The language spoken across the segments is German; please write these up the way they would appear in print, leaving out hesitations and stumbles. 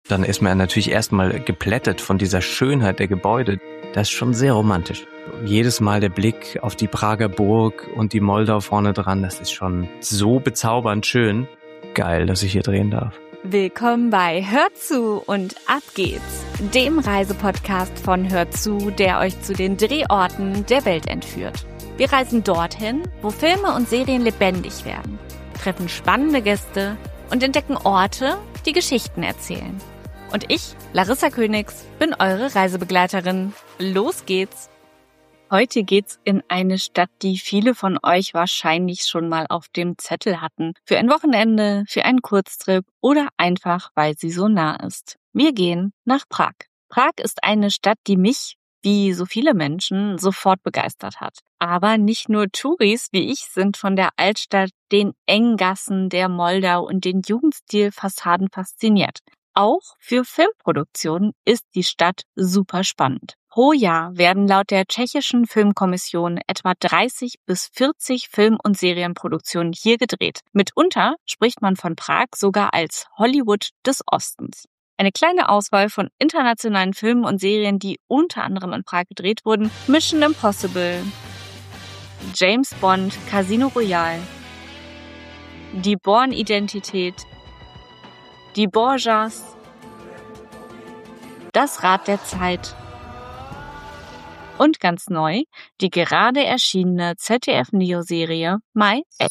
Dann ist man natürlich erstmal geplättet von dieser Schönheit der Gebäude. Das ist schon sehr romantisch. Jedes Mal der Blick auf die Prager Burg und die Moldau vorne dran, das ist schon so bezaubernd schön. Geil, dass ich hier drehen darf. Willkommen bei Hört zu und ab geht's, dem Reisepodcast von Hört zu, der euch zu den Drehorten der Welt entführt. Wir reisen dorthin, wo Filme und Serien lebendig werden, treffen spannende Gäste und entdecken Orte, die Geschichten erzählen. Und ich, Larissa Königs, bin eure Reisebegleiterin. Los geht's! Heute geht's in eine Stadt, die viele von euch wahrscheinlich schon mal auf dem Zettel hatten. Für ein Wochenende, für einen Kurztrip oder einfach, weil sie so nah ist. Wir gehen nach Prag. Prag ist eine Stadt, die mich, wie so viele Menschen, sofort begeistert hat. Aber nicht nur Touris wie ich sind von der Altstadt, den engen Gassen der Moldau und den Jugendstilfassaden fasziniert. Auch für Filmproduktionen ist die Stadt super spannend. Pro Jahr werden laut der tschechischen Filmkommission etwa 30 bis 40 Film- und Serienproduktionen hier gedreht. Mitunter spricht man von Prag sogar als Hollywood des Ostens. Eine kleine Auswahl von internationalen Filmen und Serien, die unter anderem in Prag gedreht wurden: Mission Impossible, James Bond, Casino Royale, Die Bourne-Identität, Die Borgias, Das Rad der Zeit und ganz neu die gerade erschienene ZDF-Neo-Serie My Ex.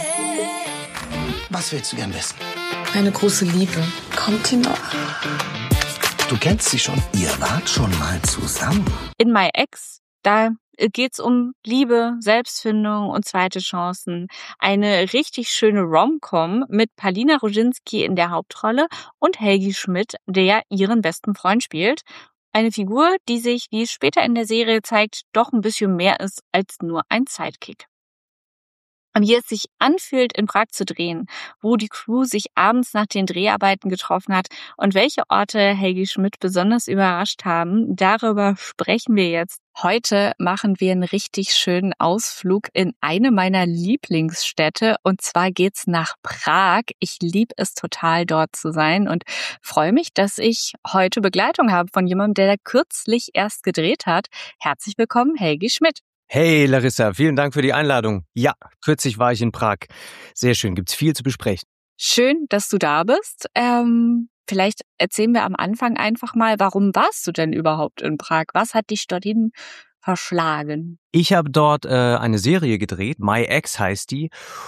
Was willst du gern wissen? Eine große Liebe. Kommt die noch? Du kennst sie schon. Ihr wart schon mal zusammen. In My Ex, da geht's um Liebe, Selbstfindung und zweite Chancen. Eine richtig schöne Rom-Com mit Palina Roginski in der Hauptrolle und Helgi Schmidt, der ihren besten Freund spielt. Eine Figur, die sich, wie es später in der Serie zeigt, doch ein bisschen mehr ist als nur ein Sidekick. Wie es sich anfühlt, in Prag zu drehen, wo die Crew sich abends nach den Dreharbeiten getroffen hat und welche Orte Helgi Schmidt besonders überrascht haben, darüber sprechen wir jetzt. Heute machen wir einen richtig schönen Ausflug in eine meiner Lieblingsstädte und zwar geht's nach Prag. Ich liebe es total, dort zu sein und freue mich, dass ich heute Begleitung habe von jemandem, der da kürzlich erst gedreht hat. Herzlich willkommen, Helgi Schmidt. Hey Larissa, vielen Dank für die Einladung. Ja, kürzlich war ich in Prag. Sehr schön, gibt's viel zu besprechen. Schön, dass du da bist. Vielleicht erzählen wir am Anfang einfach mal, warum warst du denn überhaupt in Prag? Was hat dich dorthin verschlagen? Ich habe dort eine Serie gedreht, My Ex heißt die.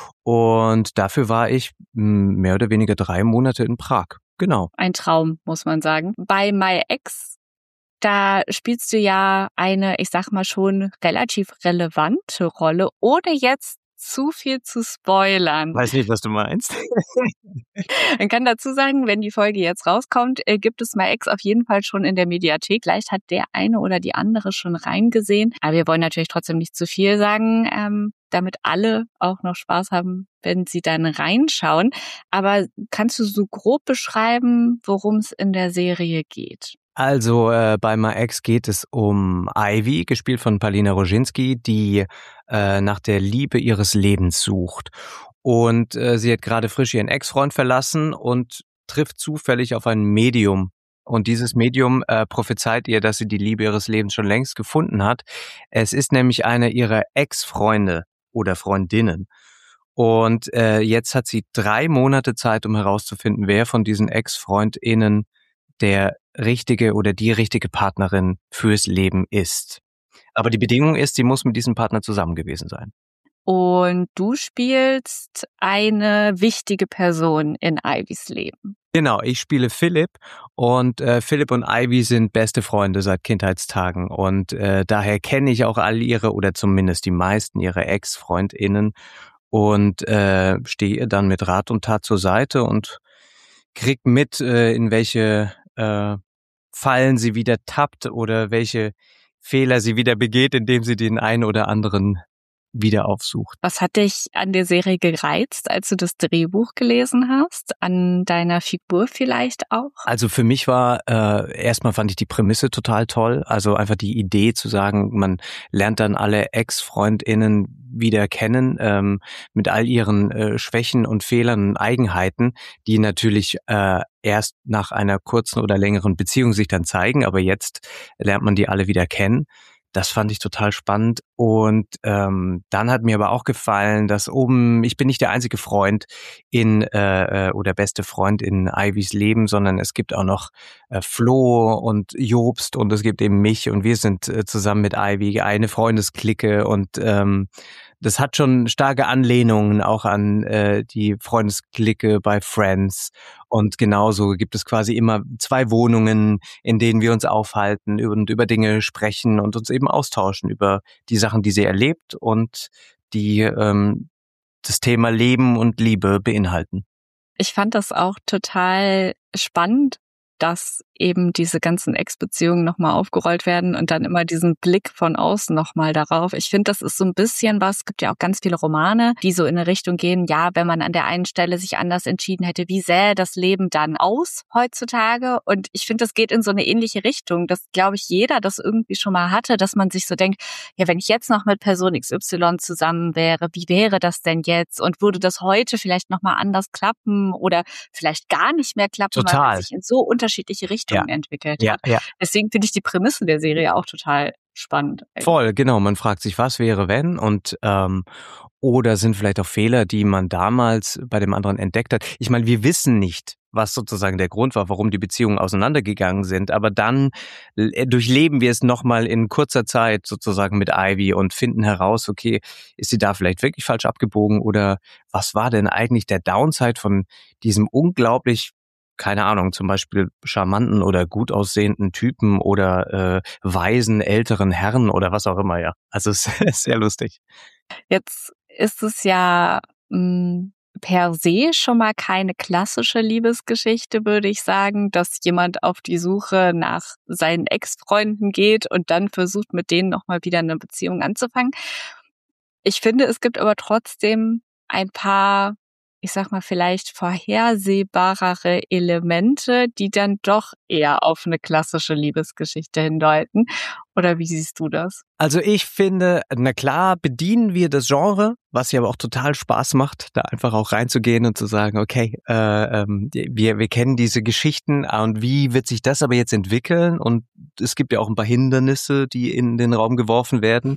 Und dafür war ich mehr oder weniger 3 Monate in Prag. Genau. Ein Traum, muss man sagen. Bei My Ex, da spielst du ja eine, ich sag mal schon, relativ relevante Rolle, ohne jetzt zu viel zu spoilern. Weiß nicht, was du meinst. Man kann dazu sagen, wenn die Folge jetzt rauskommt, gibt es My Ex auf jeden Fall schon in der Mediathek. Vielleicht hat der eine oder die andere schon reingesehen. Aber wir wollen natürlich trotzdem nicht zu viel sagen, damit alle auch noch Spaß haben, wenn sie dann reinschauen. Aber kannst du so grob beschreiben, worum es in der Serie geht? Also bei My Ex geht es um Ivy, gespielt von Palina Roginski, die nach der Liebe ihres Lebens sucht. Und sie hat gerade frisch ihren Ex-Freund verlassen und trifft zufällig auf ein Medium. Und dieses Medium prophezeit ihr, dass sie die Liebe ihres Lebens schon längst gefunden hat. Es ist nämlich einer ihrer Ex-Freunde oder Freundinnen. Und jetzt hat sie 3 Monate Zeit, um herauszufinden, wer von diesen Ex-FreundInnen der richtige oder die richtige Partnerin fürs Leben ist. Aber die Bedingung ist, sie muss mit diesem Partner zusammen gewesen sein. Und du spielst eine wichtige Person in Ivys Leben. Genau, ich spiele Philipp und Philipp und Ivy sind beste Freunde seit Kindheitstagen und daher kenne ich auch all ihre oder zumindest die meisten ihrer Ex-FreundInnen und stehe ihr dann mit Rat und Tat zur Seite und krieg mit, in welche Fallen sie wieder tappt oder welche Fehler sie wieder begeht, indem sie den einen oder anderen wieder aufsucht. Was hat dich an der Serie gereizt, als du das Drehbuch gelesen hast? An deiner Figur vielleicht auch? Also für mich war, erstmal fand ich die Prämisse total toll. Also einfach die Idee zu sagen, man lernt dann alle Ex-FreundInnen wieder kennen, mit all ihren Schwächen und Fehlern und Eigenheiten, die natürlich erst nach einer kurzen oder längeren Beziehung sich dann zeigen. Aber jetzt lernt man die alle wieder kennen. Das fand ich total spannend. Und dann hat mir aber auch gefallen, dass ich bin nicht der einzige Freund oder beste Freund in Ivys Leben, sondern es gibt auch noch Flo und Jobst und es gibt eben mich und wir sind zusammen mit Ivy eine Freundesklicke und das hat schon starke Anlehnungen auch an die Freundesklicke bei Friends. Und genauso gibt es quasi immer 2 Wohnungen, in denen wir uns aufhalten und über Dinge sprechen und uns eben austauschen über die Sachen, die sie erlebt und die das Thema Leben und Liebe beinhalten. Ich fand das auch total spannend, dass eben diese ganzen Ex-Beziehungen nochmal aufgerollt werden und dann immer diesen Blick von außen nochmal darauf. Ich finde, das ist so ein bisschen was, es gibt ja auch ganz viele Romane, die so in eine Richtung gehen, ja, wenn man an der einen Stelle sich anders entschieden hätte, wie sähe das Leben dann aus heutzutage? Und ich finde, das geht in so eine ähnliche Richtung, dass, glaube ich, jeder das irgendwie schon mal hatte, dass man sich so denkt, ja, wenn ich jetzt noch mit Person XY zusammen wäre, wie wäre das denn jetzt? Und würde das heute vielleicht nochmal anders klappen oder vielleicht gar nicht mehr klappen, weil man sich in so unterschiedliche Richtungen entwickelt hat. Ja. Deswegen finde ich die Prämisse der Serie auch total spannend. Voll, genau. Man fragt sich, was wäre, wenn? Und oder sind vielleicht auch Fehler, die man damals bei dem anderen entdeckt hat. Ich meine, wir wissen nicht, was sozusagen der Grund war, warum die Beziehungen auseinandergegangen sind. Aber dann durchleben wir es nochmal in kurzer Zeit sozusagen mit Ivy und finden heraus, okay, ist sie da vielleicht wirklich falsch abgebogen oder was war denn eigentlich der Downside von diesem unglaublich, keine Ahnung, zum Beispiel charmanten oder gut aussehenden Typen oder weisen älteren Herren oder was auch immer, ja. Also es ist sehr lustig. Jetzt ist es ja per se schon mal keine klassische Liebesgeschichte, würde ich sagen, dass jemand auf die Suche nach seinen Ex-Freunden geht und dann versucht, mit denen nochmal wieder eine Beziehung anzufangen. Ich finde, es gibt aber trotzdem ein paar, ich sag mal, vielleicht vorhersehbarere Elemente, die dann doch eher auf eine klassische Liebesgeschichte hindeuten. Oder wie siehst du das? Also ich finde, na klar, bedienen wir das Genre, was ja aber auch total Spaß macht, da einfach auch reinzugehen und zu sagen, okay, wir kennen diese Geschichten und wie wird sich das aber jetzt entwickeln? Und es gibt ja auch ein paar Hindernisse, die in den Raum geworfen werden.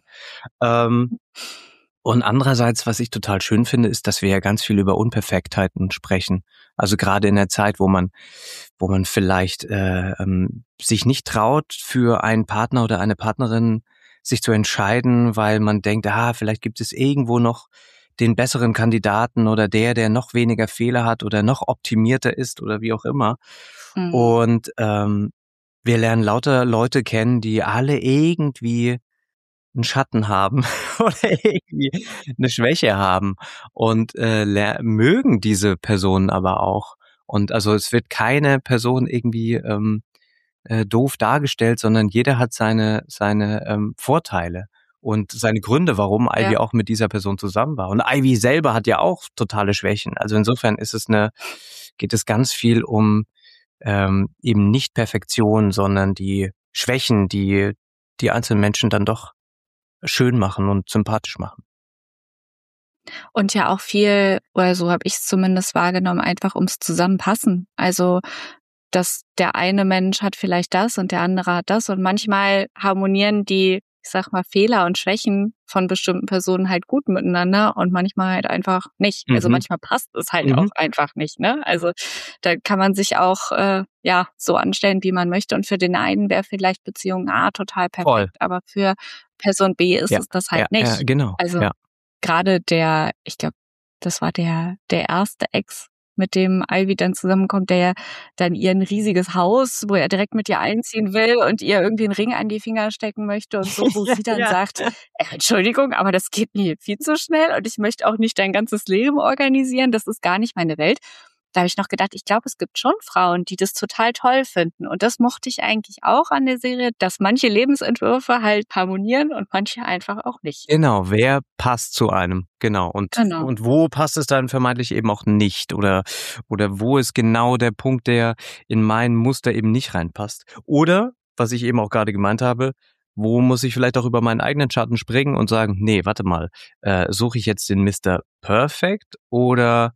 Und andererseits, was ich total schön finde, ist, dass wir ja ganz viel über Unperfektheiten sprechen. Also gerade in der Zeit, wo man vielleicht sich nicht traut, für einen Partner oder eine Partnerin sich zu entscheiden, weil man denkt, vielleicht gibt es irgendwo noch den besseren Kandidaten oder der noch weniger Fehler hat oder noch optimierter ist oder wie auch immer. Mhm. Und wir lernen lauter Leute kennen, die alle irgendwie einen Schatten haben oder irgendwie eine Schwäche haben und mögen diese Personen aber auch. Und also es wird keine Person irgendwie doof dargestellt, sondern jeder hat seine Vorteile und seine Gründe, warum Ivy auch mit dieser Person zusammen war. Und Ivy selber hat ja auch totale Schwächen. Also insofern geht es ganz viel um eben nicht Perfektion, sondern die Schwächen, die einzelnen Menschen dann doch schön machen und sympathisch machen. Und ja auch viel, oder so habe ich es zumindest wahrgenommen, einfach ums Zusammenpassen. Also, dass der eine Mensch hat vielleicht das und der andere hat das und manchmal harmonieren die, ich sag mal, Fehler und Schwächen von bestimmten Personen halt gut miteinander und manchmal halt einfach nicht. Also manchmal passt es halt auch einfach nicht, ne? Also da kann man sich auch so anstellen, wie man möchte und für den einen wäre vielleicht Beziehung A total perfekt, voll. Aber für Person B ist es das halt nicht. Ja, genau. Also gerade ich glaube, das war der erste Ex, mit dem Ivy dann zusammenkommt, der dann ihr ein riesiges Haus, wo er direkt mit ihr einziehen will und ihr irgendwie einen Ring an die Finger stecken möchte und so, wo sie dann sagt, Entschuldigung, aber das geht mir viel zu schnell und ich möchte auch nicht dein ganzes Leben organisieren, das ist gar nicht meine Welt. Da habe ich noch gedacht, ich glaube, es gibt schon Frauen, die das total toll finden. Und das mochte ich eigentlich auch an der Serie, dass manche Lebensentwürfe halt harmonieren und manche einfach auch nicht. Genau, wer passt zu einem? Genau. Genau. Und wo passt es dann vermeintlich eben auch nicht? Oder wo ist genau der Punkt, der in mein Muster eben nicht reinpasst? Oder, was ich eben auch gerade gemeint habe, wo muss ich vielleicht auch über meinen eigenen Schatten springen und sagen, nee, warte mal, suche ich jetzt den Mr. Perfect oder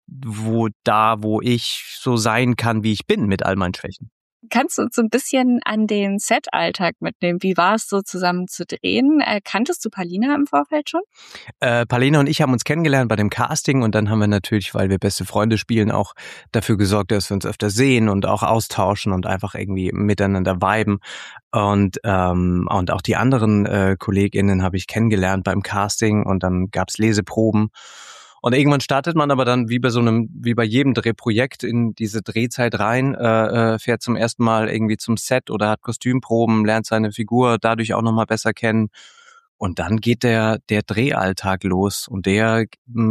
wo ich so sein kann, wie ich bin mit all meinen Schwächen? Kannst du uns so ein bisschen an den Set-Alltag mitnehmen? Wie war es so zusammen zu drehen? Kanntest du Palina im Vorfeld schon? Palina und ich haben uns kennengelernt bei dem Casting und dann haben wir natürlich, weil wir beste Freunde spielen, auch dafür gesorgt, dass wir uns öfter sehen und auch austauschen und einfach irgendwie miteinander viben. Und auch die anderen KollegInnen habe ich kennengelernt beim Casting und dann gab's Leseproben. Und irgendwann startet man aber dann wie bei jedem Drehprojekt in diese Drehzeit rein, fährt zum ersten Mal irgendwie zum Set oder hat Kostümproben, lernt seine Figur dadurch auch nochmal besser kennen. Und dann geht der Drehalltag los und der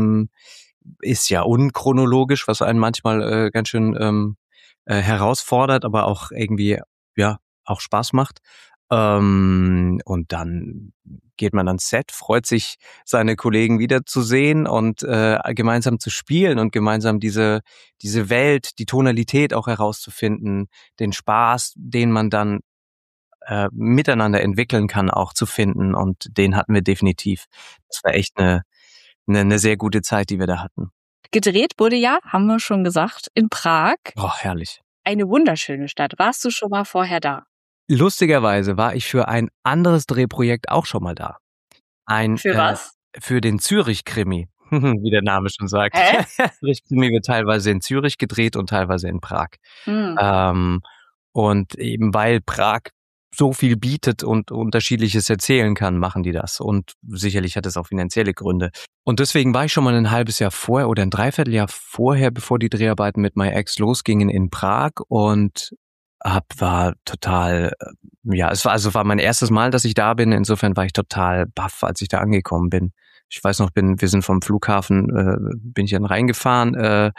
ist ja unchronologisch, was einen manchmal ganz schön herausfordert, aber auch irgendwie ja auch Spaß macht. Und dann geht man ans Set, freut sich, seine Kollegen wiederzusehen und gemeinsam zu spielen und gemeinsam diese Welt, die Tonalität auch herauszufinden, den Spaß, den man dann miteinander entwickeln kann, auch zu finden. Und den hatten wir definitiv. Das war echt eine sehr gute Zeit, die wir da hatten. Gedreht wurde ja, haben wir schon gesagt, in Prag. Oh, herrlich. Eine wunderschöne Stadt. Warst du schon mal vorher da? Lustigerweise war ich für ein anderes Drehprojekt auch schon mal da. Für was? Für den Zürich-Krimi, wie der Name schon sagt. Hä? Zürich-Krimi wird teilweise in Zürich gedreht und teilweise in Prag. Und eben weil Prag so viel bietet und Unterschiedliches erzählen kann, machen die das. Und sicherlich hat es auch finanzielle Gründe. Und deswegen war ich schon mal ein halbes Jahr vorher oder ein Dreivierteljahr vorher, bevor die Dreharbeiten mit My Ex losgingen in Prag und war total, es war mein erstes Mal, dass ich da bin. Insofern war ich total baff, als ich da angekommen bin. Ich weiß noch, wir sind vom Flughafen, bin ich dann reingefahren,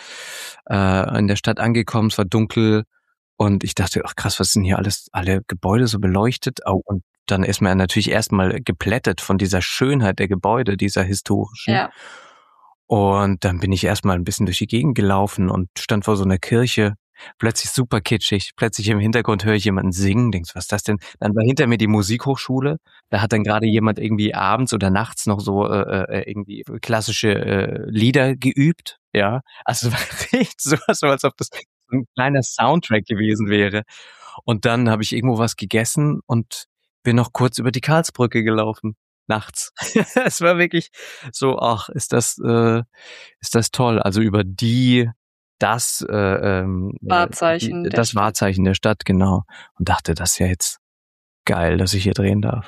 in der Stadt angekommen, es war dunkel und ich dachte, ach krass, was sind hier alle Gebäude so beleuchtet? Oh, und dann ist man natürlich erstmal geplättet von dieser Schönheit der Gebäude, dieser historischen. Ja. Und dann bin ich erstmal ein bisschen durch die Gegend gelaufen und stand vor so einer Kirche. Plötzlich super kitschig. Plötzlich im Hintergrund höre ich jemanden singen. Denkst, was ist das denn? Dann war hinter mir die Musikhochschule. Da hat dann gerade jemand irgendwie abends oder nachts noch so irgendwie klassische Lieder geübt. Ja, also war echt so, als ob das so ein kleiner Soundtrack gewesen wäre. Und dann habe ich irgendwo was gegessen und bin noch kurz über die Karlsbrücke gelaufen. Nachts. Es war wirklich so, ach, ist das toll. Also über das Wahrzeichen. das Wahrzeichen der Stadt, genau. Und dachte, das ist ja jetzt geil, dass ich hier drehen darf.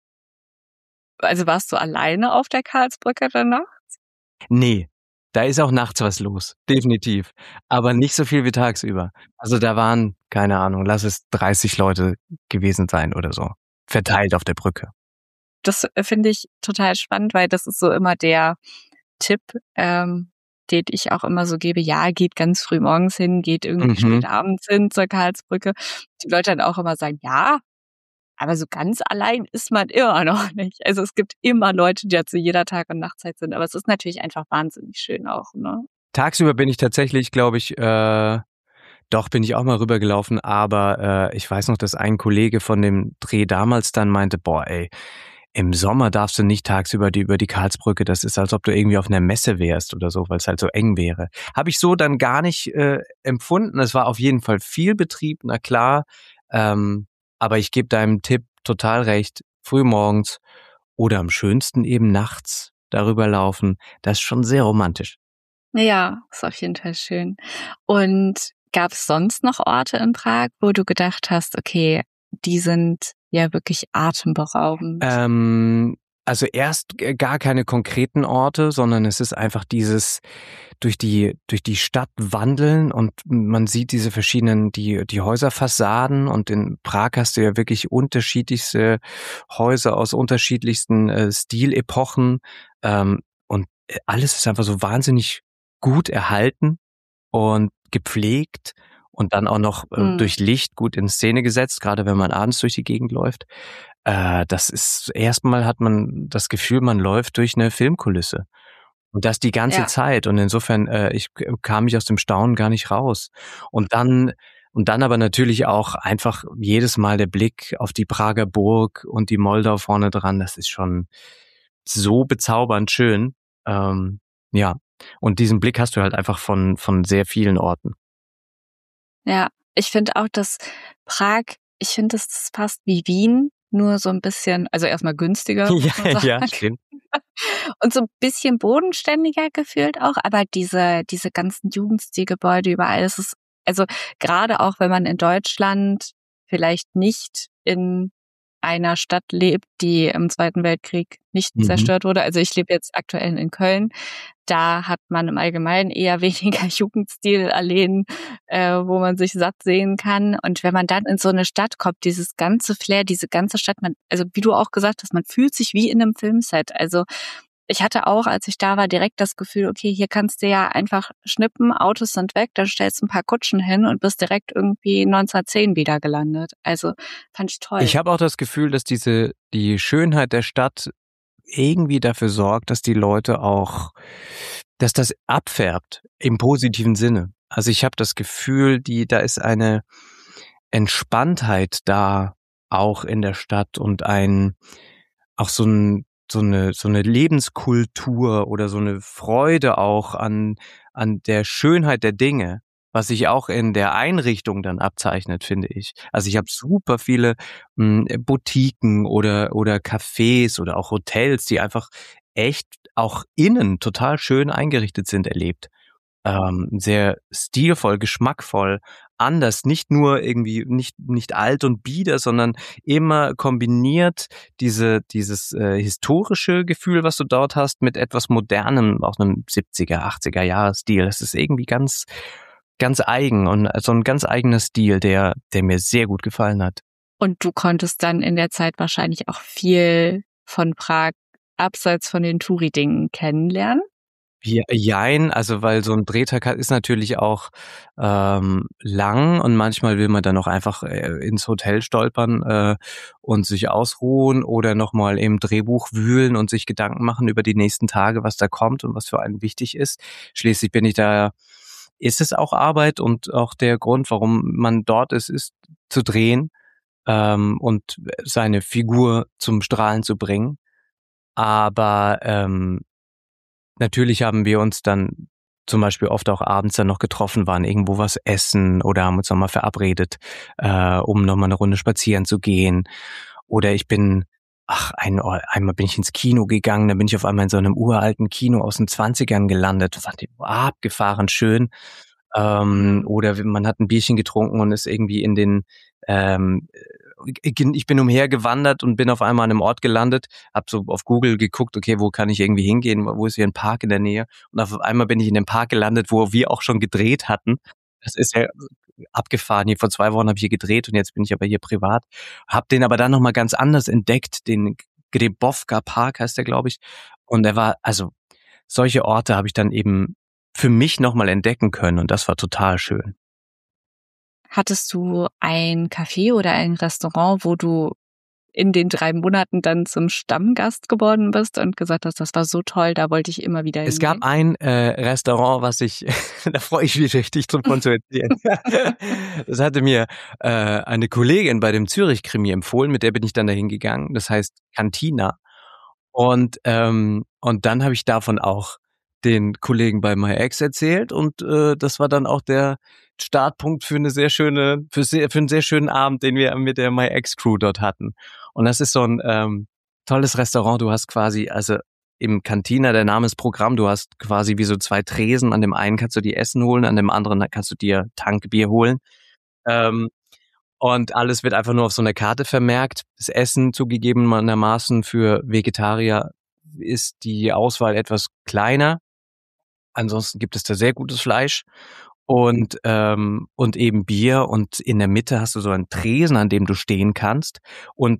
Also warst du alleine auf der Karlsbrücke danach? Nee, da ist auch nachts was los, definitiv. Aber nicht so viel wie tagsüber. Also da waren, keine Ahnung, lass es 30 Leute gewesen sein oder so. Verteilt auf der Brücke. Das finde ich total spannend, weil das ist so immer der Tipp, den ich auch immer so gebe. Ja, geht ganz früh morgens hin, geht irgendwie spät abends hin zur Karlsbrücke. Die Leute dann auch immer sagen, ja, aber so ganz allein ist man immer noch nicht. Also es gibt immer Leute, die ja zu jeder Tag- und Nachtzeit sind. Aber es ist natürlich einfach wahnsinnig schön auch, ne? Tagsüber bin ich tatsächlich, glaube ich, doch, bin ich auch mal rübergelaufen. Aber ich weiß noch, dass ein Kollege von dem Dreh damals dann meinte, boah, ey, im Sommer darfst du nicht tagsüber über die Karlsbrücke, das ist, als ob du irgendwie auf einer Messe wärst oder so, weil es halt so eng wäre. Habe ich so dann gar nicht empfunden. Es war auf jeden Fall viel Betrieb, na klar. Aber ich gebe deinem Tipp total recht. Frühmorgens oder am schönsten eben nachts darüber laufen. Das ist schon sehr romantisch. Ja, ist auf jeden Fall schön. Und gab es sonst noch Orte in Prag, wo du gedacht hast, okay, die sind ja wirklich atemberaubend? Also erst gar keine konkreten Orte, sondern es ist einfach dieses durch die Stadt wandeln und man sieht diese verschiedenen, die Häuserfassaden und in Prag hast du ja wirklich unterschiedlichste Häuser aus unterschiedlichsten Stilepochen und alles ist einfach so wahnsinnig gut erhalten. und gepflegt und dann auch noch durch Licht gut in Szene gesetzt, gerade wenn man abends durch die Gegend läuft. Das ist, erstmal hat man das Gefühl, man läuft durch eine Filmkulisse. Und das die ganze Zeit. Und insofern, kam mich aus dem Staunen gar nicht raus. Und dann aber natürlich auch einfach jedes Mal der Blick auf die Prager Burg und die Moldau vorne dran. Das ist schon so bezaubernd schön. Ja. Und diesen Blick hast du halt einfach von sehr vielen Orten. Ja, ich finde auch, dass Prag, ich finde, das passt wie Wien, nur so ein bisschen, also erstmal günstiger, muss man sagen. Ja, stimmt. Und so ein bisschen bodenständiger gefühlt auch, aber diese ganzen Jugendstilgebäude überall, das ist, also gerade auch, wenn man in Deutschland vielleicht nicht in einer Stadt lebt, die im Zweiten Weltkrieg nicht zerstört wurde. Also ich lebe jetzt aktuell in Köln. Da hat man im Allgemeinen eher weniger Jugendstilalleen, wo man sich satt sehen kann. Und wenn man dann in so eine Stadt kommt, dieses ganze Flair, diese ganze Stadt, also wie du auch gesagt hast, man fühlt sich wie in einem Filmset. Also ich hatte auch, als ich da war, direkt das Gefühl, okay, hier kannst du ja einfach schnippen, Autos sind weg, dann stellst du ein paar Kutschen hin und bist direkt irgendwie 1910 wieder gelandet. Also fand ich toll. Ich habe auch das Gefühl, dass die Schönheit der Stadt irgendwie dafür sorgt, dass die Leute auch, dass das abfärbt im positiven Sinne. Also ich habe das Gefühl, da ist eine Entspanntheit da auch in der Stadt und auch so eine Lebenskultur oder so eine Freude auch an der Schönheit der Dinge, was sich auch in der Einrichtung dann abzeichnet, finde ich. Also ich habe super viele Boutiquen oder Cafés oder auch Hotels, die einfach echt auch innen total schön eingerichtet sind, erlebt. Sehr stilvoll, geschmackvoll, anders, nicht nur irgendwie nicht alt und bieder, sondern immer kombiniert dieses historische Gefühl, was du dort hast, mit etwas modernem, auch einem 70er, 80er Jahre-Stil. Das ist irgendwie ganz, ganz eigen und so ein ganz eigener Stil, der mir sehr gut gefallen hat. Und du konntest dann in der Zeit wahrscheinlich auch viel von Prag abseits von den Touri-Dingen kennenlernen? Jein, also weil so ein Drehtag ist natürlich auch lang und manchmal will man dann auch einfach ins Hotel stolpern und sich ausruhen oder nochmal im Drehbuch wühlen und sich Gedanken machen über die nächsten Tage, was da kommt und was für einen wichtig ist. Schließlich ist es auch Arbeit und auch der Grund, warum man dort ist zu drehen und seine Figur zum Strahlen zu bringen. Aber natürlich haben wir uns dann zum Beispiel oft auch abends dann noch getroffen, waren irgendwo was essen oder haben uns nochmal verabredet, um nochmal eine Runde spazieren zu gehen. Oder einmal bin ich ins Kino gegangen, dann bin ich auf einmal in so einem uralten Kino aus den 20ern gelandet. Fand ich abgefahren schön. Oder man hat ein Bierchen getrunken und ist irgendwie ich bin umhergewandert und bin auf einmal an einem Ort gelandet, habe so auf Google geguckt, okay, wo kann ich irgendwie hingehen, wo ist hier ein Park in der Nähe? Und auf einmal bin ich in dem Park gelandet, wo wir auch schon gedreht hatten. Das ist ja abgefahren. Hier vor 2 Wochen habe ich hier gedreht und jetzt bin ich aber hier privat. Hab den aber dann nochmal ganz anders entdeckt, den Grebowka Park heißt der, glaube ich. Und solche Orte habe ich dann eben für mich nochmal entdecken können und das war total schön. Hattest du ein Café oder ein Restaurant, wo du in den 3 Monaten dann zum Stammgast geworden bist und gesagt hast, das war so toll, da wollte ich immer wieder hingehen? Es gab ein Restaurant, da freue ich mich richtig davon zu erzählen. Das hatte mir eine Kollegin bei dem Zürich-Krimi empfohlen, mit der bin ich dann dahin gegangen. Das heißt Cantina. Und dann habe ich davon auch den Kollegen bei My Ex erzählt und das war dann auch der Startpunkt für einen sehr schönen Abend, den wir mit der My Ex Crew dort hatten. Und das ist so ein tolles Restaurant. Du hast quasi, also im Cantina, der Name ist Programm, du hast quasi wie so 2 Tresen. An dem einen kannst du dir Essen holen, an dem anderen kannst du dir Tankbier holen. Und alles wird einfach nur auf so einer Karte vermerkt. Das Essen zugegebenermaßen für Vegetarier ist die Auswahl etwas kleiner. Ansonsten gibt es da sehr gutes Fleisch. und eben Bier, und in der Mitte hast du so einen Tresen, an dem du stehen kannst, und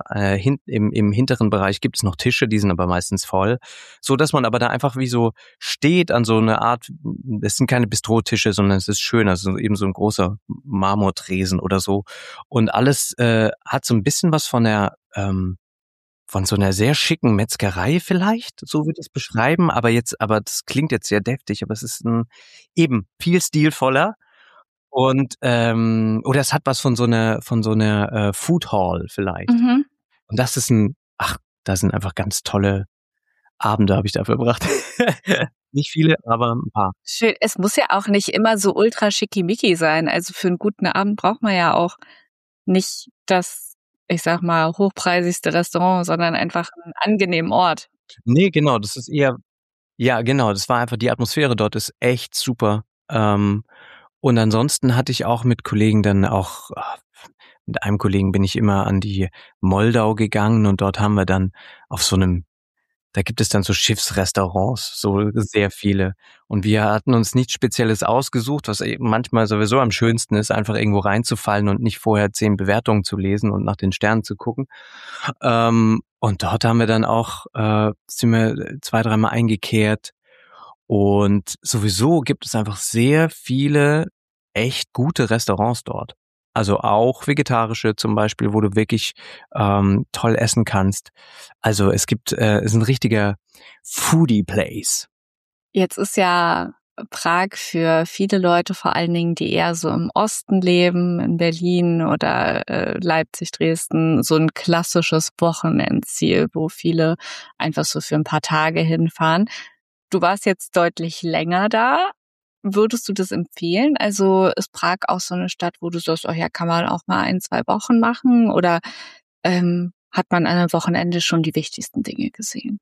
im hinteren Bereich gibt es noch Tische, die sind aber meistens voll, so dass man aber da einfach wie so steht an so eine Art, es sind keine Bistrotische, sondern es ist schön, also eben so ein großer Marmortresen oder so, und alles hat so ein bisschen was von so einer sehr schicken Metzgerei vielleicht, so würde ich es beschreiben, aber das klingt jetzt sehr deftig, aber es ist eben viel stilvoller, und oder es hat was von so einer Food Hall vielleicht. Mhm. Und das ist da sind einfach ganz tolle Abende habe ich da verbracht. Nicht viele, aber ein paar. Schön. Es muss ja auch nicht immer so ultra schickimicki sein. Also für einen guten Abend braucht man ja auch nicht das, ich sag mal, hochpreisigste Restaurant, sondern einfach einen angenehmen Ort. Ne, genau, das ist eher, ja, genau, das war einfach, die Atmosphäre dort ist echt super. Und ansonsten hatte ich auch mit Kollegen dann auch, mit einem Kollegen bin ich immer an die Moldau gegangen, und dort haben wir dann da gibt es dann so Schiffsrestaurants, so sehr viele. Und wir hatten uns nichts Spezielles ausgesucht, was eben manchmal sowieso am schönsten ist, einfach irgendwo reinzufallen und nicht vorher 10 Bewertungen zu lesen und nach den Sternen zu gucken. Und dort haben wir dann auch, sind wir 2, dreimal eingekehrt. Und sowieso gibt es einfach sehr viele echt gute Restaurants dort. Also auch vegetarische zum Beispiel, wo du wirklich toll essen kannst. Also es ist ein richtiger Foodie-Place. Jetzt ist ja Prag für viele Leute, vor allen Dingen, die eher so im Osten leben, in Berlin oder Leipzig, Dresden, so ein klassisches Wochenendziel, wo viele einfach so für ein paar Tage hinfahren. Du warst jetzt deutlich länger da. Würdest du das empfehlen? Also ist Prag auch so eine Stadt, wo du sagst, oh ja, kann man auch mal 1, 2 Wochen machen? Oder hat man an einem Wochenende schon die wichtigsten Dinge gesehen?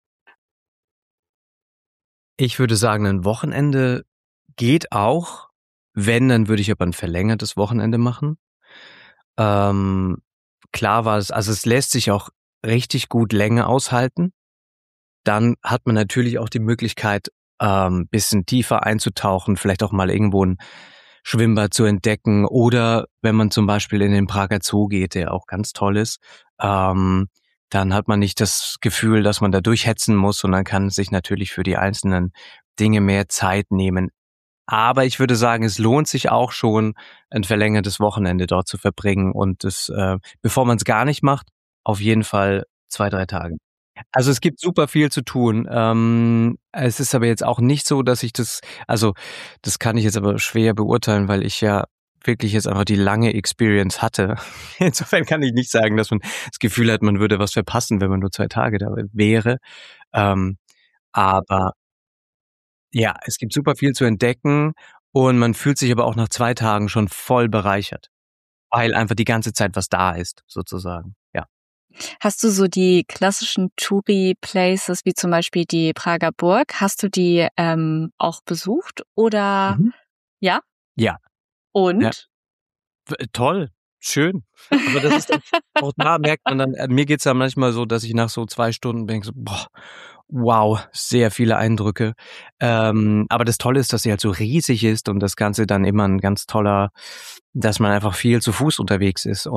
Ich würde sagen, ein Wochenende geht auch. Wenn, dann würde ich aber ein verlängertes Wochenende machen. Ähm, klar war es, also es lässt sich auch richtig gut Länge aushalten. Dann hat man natürlich auch die Möglichkeit, bisschen tiefer einzutauchen, vielleicht auch mal irgendwo ein Schwimmbad zu entdecken, oder wenn man zum Beispiel in den Prager Zoo geht, der auch ganz toll ist, dann hat man nicht das Gefühl, dass man da durchhetzen muss, sondern kann sich natürlich für die einzelnen Dinge mehr Zeit nehmen. Aber ich würde sagen, es lohnt sich auch schon, ein verlängertes Wochenende dort zu verbringen, und bevor man es gar nicht macht, auf jeden Fall 2, 3 Tage. Also, es gibt super viel zu tun. Es ist aber jetzt auch nicht so, dass das kann ich jetzt aber schwer beurteilen, weil ich ja wirklich jetzt einfach die lange Experience hatte. Insofern kann ich nicht sagen, dass man das Gefühl hat, man würde was verpassen, wenn man nur 2 Tage da wäre. Ähm, aber ja, es gibt super viel zu entdecken, und man fühlt sich aber auch nach 2 Tagen schon voll bereichert, weil einfach die ganze Zeit was da ist, sozusagen. Ja. Hast du so die klassischen Touri-Places, wie zum Beispiel die Prager Burg, hast du die auch besucht? Oder Mhm. ja? Ja, ja. Und? Toll, schön. Aber das ist dann auch, da merkt man dann, mir geht's ja manchmal so, dass ich nach so 2 Stunden denke so: „Boah, wow, sehr viele Eindrücke." Aber das Tolle ist, dass sie halt so riesig ist, und das Ganze dann immer ein ganz toller, dass man einfach viel zu Fuß unterwegs ist,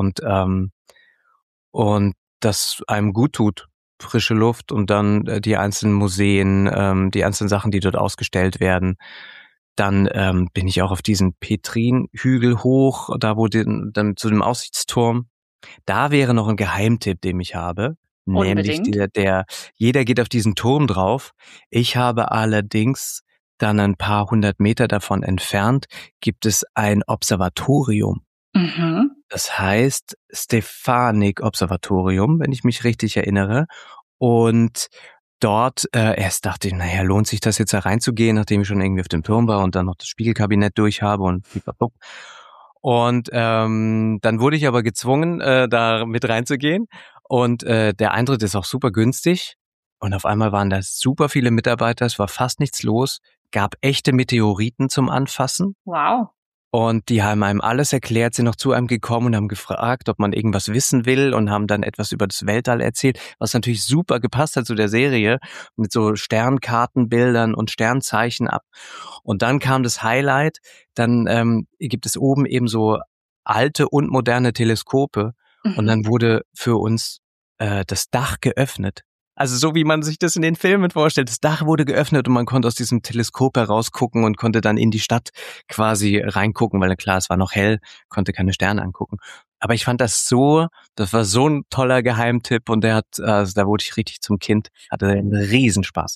und das einem gut tut. Frische Luft, und dann die einzelnen Museen, die einzelnen Sachen, die dort ausgestellt werden. Dann bin ich auch auf diesen Petrin-Hügel hoch, da dann zu dem Aussichtsturm. Da wäre noch ein Geheimtipp, den ich habe, nämlich Unbedingt. jeder geht auf diesen Turm drauf. Ich habe allerdings dann ein paar 100 Meter davon entfernt, gibt es ein Observatorium. Mhm. Das heißt Stefanik-Observatorium, wenn ich mich richtig erinnere. Und dort, erst dachte ich, naja, lohnt sich das jetzt da reinzugehen, nachdem ich schon irgendwie auf dem Turm war und dann noch das Spiegelkabinett durch habe und pipapo. Und dann wurde ich aber gezwungen, da mit reinzugehen. Und der Eintritt ist auch super günstig. Und auf einmal waren da super viele Mitarbeiter, es war fast nichts los, gab echte Meteoriten zum Anfassen. Wow. Und die haben einem alles erklärt, sind noch zu einem gekommen und haben gefragt, ob man irgendwas wissen will und haben dann etwas über das Weltall erzählt, was natürlich super gepasst hat zu der Serie mit so Sternkartenbildern und Sternzeichen ab. Und dann kam das Highlight, dann gibt es oben eben so alte und moderne Teleskope und Mhm. dann wurde für uns das Dach geöffnet. Also so wie man sich das in den Filmen vorstellt. Das Dach wurde geöffnet und man konnte aus diesem Teleskop herausgucken und konnte dann in die Stadt quasi reingucken, weil klar, es war noch hell, konnte keine Sterne angucken. Aber ich fand das war so ein toller Geheimtipp und also da wurde ich richtig zum Kind, hatte einen Riesenspaß.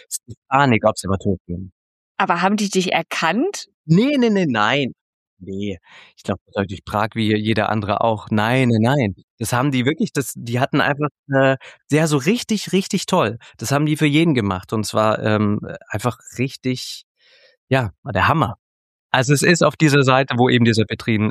Stefanik-Observatorium. Aber haben die dich erkannt? Nee, nein. Ne, ich glaube, das war durch Prag wie jeder andere auch. Nein. Das haben die wirklich die hatten einfach, ja, so richtig, richtig toll. Das haben die für jeden gemacht und zwar, einfach richtig, ja, war der Hammer. Also, es ist auf dieser Seite, wo eben dieser Petrin,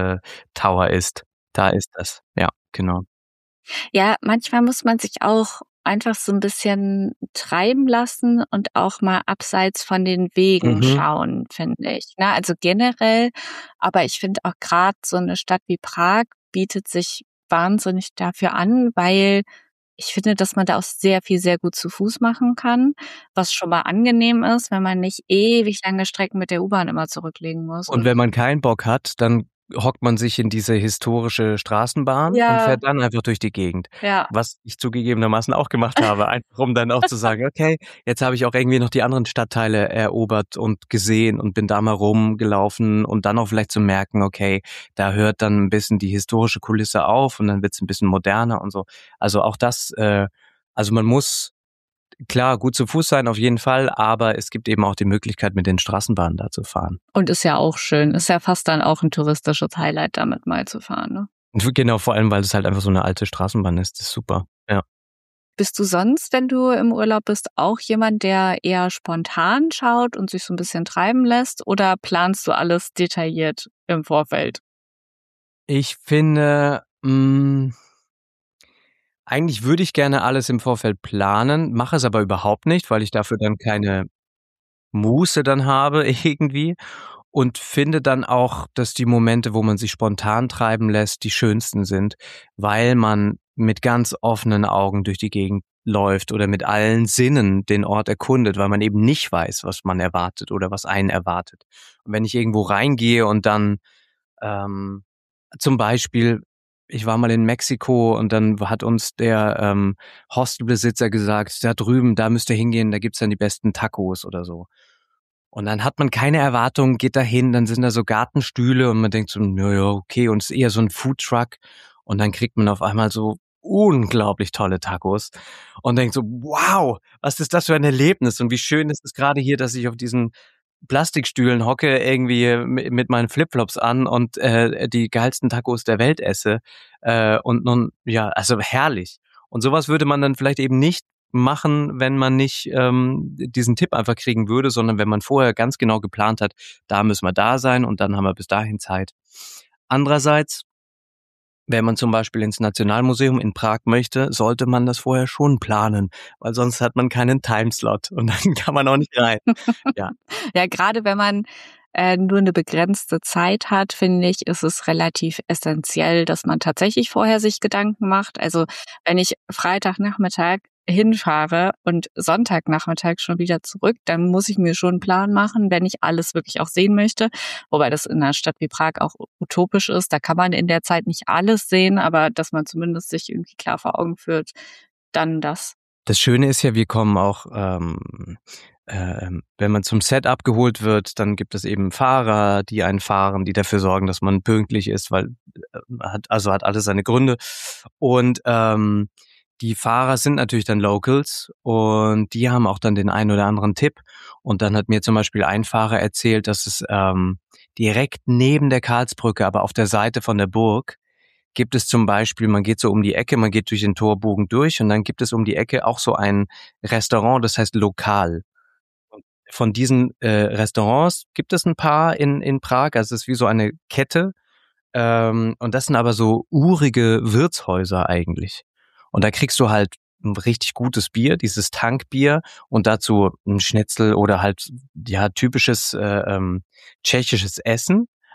Tower ist. Da ist das. Ja, genau. Ja, manchmal muss man sich auch einfach so ein bisschen treiben lassen und auch mal abseits von den Wegen Mhm. schauen, finde ich, ne? Also, generell, aber ich finde auch gerade so eine Stadt wie Prag bietet sich wahnsinnig dafür an, weil ich finde, dass man da auch sehr viel sehr gut zu Fuß machen kann, was schon mal angenehm ist, wenn man nicht ewig lange Strecken mit der U-Bahn immer zurücklegen muss Und und wenn man keinen Bock hat, dann hockt man sich in diese historische Straßenbahn und ja, fährt dann einfach durch die Gegend. ja. Was ich zugegebenermaßen auch gemacht habe, einfach um dann auch zu sagen: „Okay, jetzt habe ich auch irgendwie noch die anderen Stadtteile erobert und gesehen und bin da mal rumgelaufen“, und dann auch vielleicht zu merken: „Okay, da hört dann 'n bisschen die historische Kulisse auf und dann wird's 'n bisschen moderner“ und so. Also auch das, also man muss klar gut zu Fuß sein auf jeden Fall, aber es gibt eben auch die Möglichkeit, mit den Straßenbahnen da zu fahren. Und ist ja auch schön. Ist ja fast dann auch 'n touristisches Highlight, damit mal zu fahren, ne? Und genau, vor allem, weil es halt einfach so 'ne alte Straßenbahn ist. Das ist super. Ja. Bist du sonst, wenn du im Urlaub bist, auch jemand, der eher spontan schaut und sich so 'n bisschen treiben lässt oder planst du alles detailliert im Vorfeld? Ich finde, eigentlich würde ich gerne alles im Vorfeld planen, mache es aber überhaupt nicht, weil ich dafür dann keine Muße dann habe irgendwie und finde dann auch, dass die Momente, wo man sich spontan treiben lässt, die schönsten sind, weil man mit ganz offenen Augen durch die Gegend läuft oder mit allen Sinnen den Ort erkundet, weil man eben nicht weiß, was man erwartet oder was einen erwartet. Und wenn ich irgendwo reingehe und dann, ähm zum Beispiel, ich war mal in Mexiko und dann hat uns der, Hostelbesitzer gesagt: „Da drüben, da müsst ihr hingehen, da gibt's dann die besten Tacos“ oder so. Und dann hat man keine Erwartungen, geht dahin, dann sind da so Gartenstühle und man denkt so: „Ja, ja, okay“, und es ist eher so 'n Foodtruck und dann kriegt man auf einmal so unglaublich tolle Tacos und denkt so: „Wow, was ist das für ein Erlebnis und wie schön ist es grade hier, dass ich auf diesen Plastikstühlen hocke, irgendwie mit meinen Flipflops an und, die geilsten Tacos der Welt esse, und nun ja, also herrlich. Und so was würde man dann vielleicht eben nicht machen, wenn man nicht, diesen Tipp einfach kriegen würde, sondern wenn man vorher ganz genau geplant hat: „Da müssen wir da sein und dann haben wir bis dahin Zeit.“ Andererseits, wenn man zum Beispiel ins Nationalmuseum in Prag möchte, sollte man das vorher schon planen, weil sonst hat man keinen Timeslot und dann kann man auch nicht rein. Ja. Ja, grade wenn man, nur 'ne begrenzte Zeit hat, finde ich, ist es relativ essenziell, dass man tatsächlich vorher sich Gedanken macht. Also, wenn ich Freitagnachmittag hinfahre und Sonntagnachmittag schon wieder zurück, dann muss ich mir schon 'n Plan machen, wenn ich alles wirklich auch sehen möchte. Wobei das in 'ner Stadt wie Prag auch utopisch ist. Da kann man in der Zeit nicht alles sehen, aber dass man zumindest sich irgendwie klar vor Augen führt, dann das. Das Schöne ist ja, wir kommen auch, wenn man zum Set abgeholt wird, dann gibt es eben Fahrer, die einen fahren, die dafür sorgen, dass man pünktlich ist, weil, hat alles seine Gründe. Und, die Fahrer sind natürlich dann Locals und die haben auch dann den einen oder anderen Tipp. Und dann hat mir zum Beispiel ein Fahrer erzählt, dass es, direkt neben der Karlsbrücke, aber auf der Seite von der Burg, gibt es zum Beispiel, man geht so um die Ecke, man geht durch den Torbogen durch und dann gibt es um die Ecke auch so ein Restaurant, das heißt Lokal. Und von diesen, Restaurants gibt es ein paar in Prag, also es ist wie so eine Kette, und das sind aber so urige Wirtshäuser eigentlich. Und da kriegst du halt 'n richtig gutes Bier, dieses Tankbier und dazu 'n Schnitzel oder halt, ja, typisches, tschechisches Essen.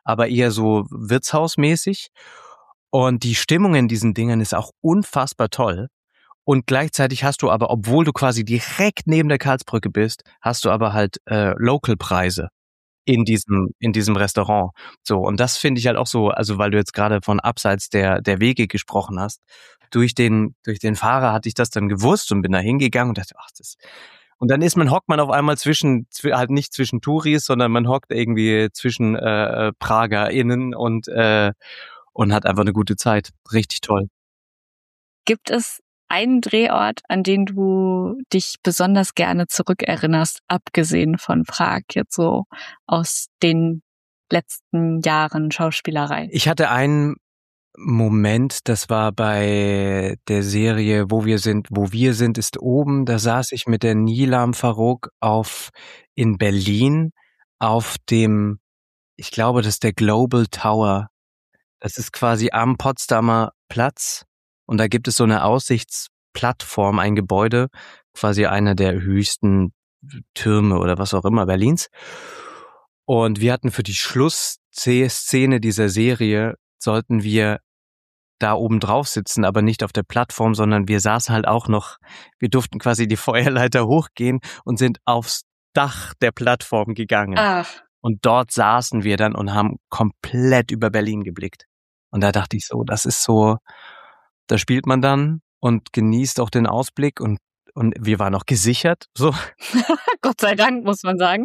aber eher so wirtshausmäßig. Und die Stimmung in diesen Dingern ist auch unfassbar toll. Und gleichzeitig hast du aber, obwohl du quasi direkt neben der Karlsbrücke bist, hast du aber halt Local-Preise in diesem Restaurant. So, und das finde ich halt auch so, also weil du jetzt gerade von abseits der Wege gesprochen hast. Durch den Fahrer hatte ich das dann gewusst und bin da hingegangen und dachte, und dann hockt man auf einmal halt nicht zwischen Touris, sondern man hockt irgendwie zwischen PragerInnen und hat einfach eine gute Zeit. Richtig toll. Gibt es einen Drehort, an den du dich besonders gerne zurückerinnerst, abgesehen von Prag, jetzt so aus den letzten Jahren Schauspielerei? Ich hatte einen Moment, das war bei der Serie Wo wir sind ist oben. Da saß ich mit der Nilam Farouk in Berlin auf dem, ich glaube, das ist der Global Tower. Das ist quasi am Potsdamer Platz. Und da gibt es so eine Aussichtsplattform, ein Gebäude, quasi einer der höchsten Türme oder was auch immer Berlins. Und wir hatten für die Schlussszene dieser Serie, sollten wir da oben drauf sitzen, aber nicht auf der Plattform, sondern wir saßen halt auch noch, wir durften quasi die Feuerleiter hochgehen und sind aufs Dach der Plattform gegangen. Ach. Und dort saßen wir dann und haben komplett über Berlin geblickt. Und da dachte ich so, das ist so, da spielt man dann und genießt auch den Ausblick und wir waren auch gesichert, so. Gott sei Dank, muss man sagen.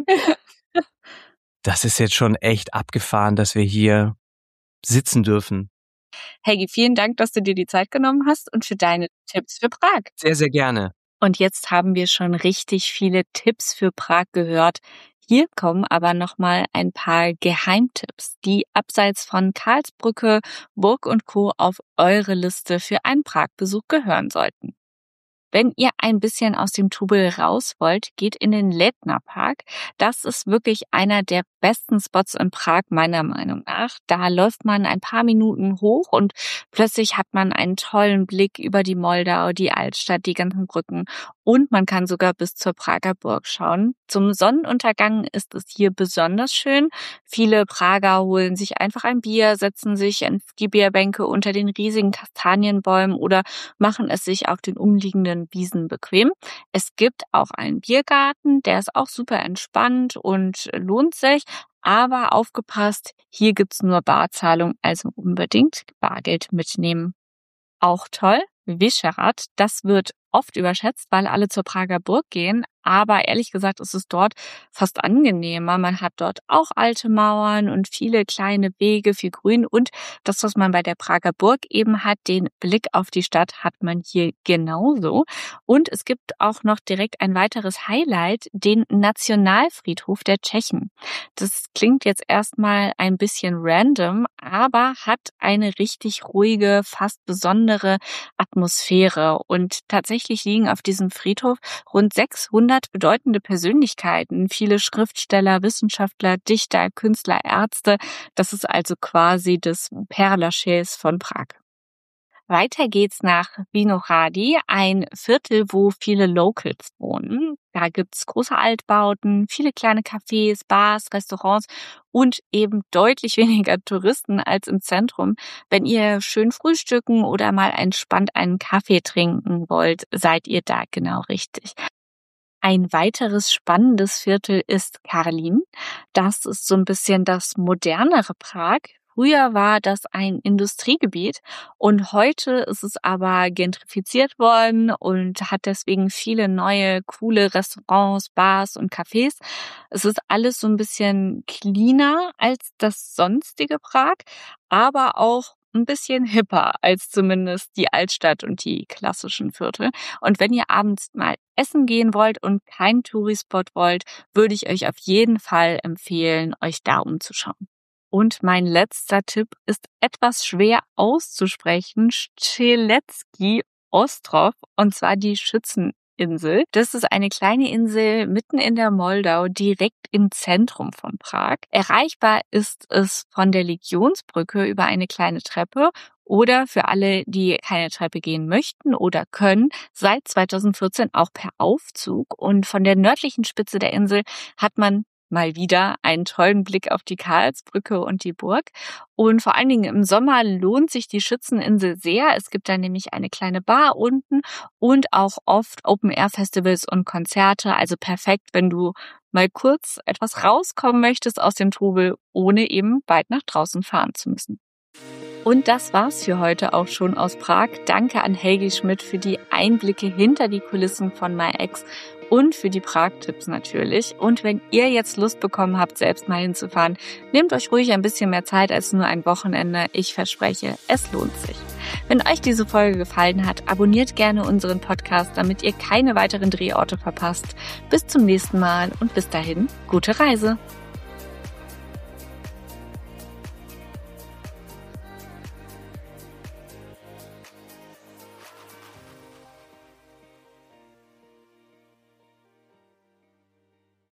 Das ist jetzt schon echt abgefahren, dass wir hier sitzen dürfen. Helgi, vielen Dank, dass du dir die Zeit genommen hast und für deine Tipps für Prag. Sehr, sehr gerne. Und jetzt haben wir schon richtig viele Tipps für Prag gehört. Hier kommen aber nochmal ein paar Geheimtipps, die abseits von Karlsbrücke, Burg und Co. auf eure Liste für einen Prag-Besuch gehören sollten. Wenn ihr ein bisschen aus dem Trubel raus wollt, geht in den Letna Park. Das ist wirklich einer der besten Spots in Prag, meiner Meinung nach. Da läuft man ein paar Minuten hoch und plötzlich hat man einen tollen Blick über die Moldau, die Altstadt, die ganzen Brücken und man kann sogar bis zur Prager Burg schauen. Zum Sonnenuntergang ist es hier besonders schön. Viele Prager holen sich einfach ein Bier, setzen sich auf die Bierbänke unter den riesigen Kastanienbäumen oder machen es sich auf den umliegenden Wiesen bequem. Es gibt auch einen Biergarten, der ist auch super entspannt und lohnt sich. Aber aufgepasst, hier gibt's nur Barzahlung, also unbedingt Bargeld mitnehmen. Auch toll, Vyšehrad, das wird oft überschätzt, weil alle zur Prager Burg gehen. Aber ehrlich gesagt ist es dort fast angenehmer. Man hat dort auch alte Mauern und viele kleine Wege, viel Grün. Und das, was man bei der Prager Burg eben hat, den Blick auf die Stadt, hat man hier genauso. Und es gibt auch noch direkt ein weiteres Highlight, den Nationalfriedhof der Tschechen. Das klingt jetzt erstmal ein bisschen random, aber hat eine richtig ruhige, fast besondere Atmosphäre. Und tatsächlich liegen auf diesem Friedhof rund 600 bedeutende Persönlichkeiten, viele Schriftsteller, Wissenschaftler, Dichter, Künstler, Ärzte. Das ist also quasi das Père Lachaise von Prag. Weiter geht's nach Vinohrady, ein Viertel, wo viele Locals wohnen. Da gibt's große Altbauten, viele kleine Cafés, Bars, Restaurants und eben deutlich weniger Touristen als im Zentrum. Wenn ihr schön frühstücken oder mal entspannt einen Kaffee trinken wollt, seid ihr da genau richtig. Ein weiteres spannendes Viertel ist Karlin. Das ist so ein bisschen das modernere Prag. Früher war das ein Industriegebiet und heute ist es aber gentrifiziert worden und hat deswegen viele neue, coole Restaurants, Bars und Cafés. Es ist alles so ein bisschen cleaner als das sonstige Prag, aber auch ein bisschen hipper als zumindest die Altstadt und die klassischen Viertel. Und wenn ihr abends mal essen gehen wollt und keinen Tourispot wollt, würde ich euch auf jeden Fall empfehlen, euch da umzuschauen. Und mein letzter Tipp ist etwas schwer auszusprechen. Strzelecki Ostrov, und zwar die Schützeninsel. Das ist eine kleine Insel mitten in der Moldau, direkt im Zentrum von Prag. Erreichbar ist es von der Legionsbrücke über eine kleine Treppe oder für alle, die keine Treppe gehen möchten oder können, seit 2014 auch per Aufzug. Und von der nördlichen Spitze der Insel hat man mal wieder einen tollen Blick auf die Karlsbrücke und die Burg. Und vor allen Dingen im Sommer lohnt sich die Schützeninsel sehr. Es gibt da nämlich eine kleine Bar unten und auch oft Open-Air-Festivals und Konzerte. Also perfekt, wenn du mal kurz etwas rauskommen möchtest aus dem Trubel, ohne eben weit nach draußen fahren zu müssen. Und das war's für heute auch schon aus Prag. Danke an Helgi Schmidt für die Einblicke hinter die Kulissen von MyEx und für die Prag-Tipps natürlich. Und wenn ihr jetzt Lust bekommen habt, selbst mal hinzufahren, nehmt euch ruhig ein bisschen mehr Zeit als nur ein Wochenende. Ich verspreche, es lohnt sich. Wenn euch diese Folge gefallen hat, abonniert gerne unseren Podcast, damit ihr keine weiteren Drehorte verpasst. Bis zum nächsten Mal und bis dahin, gute Reise!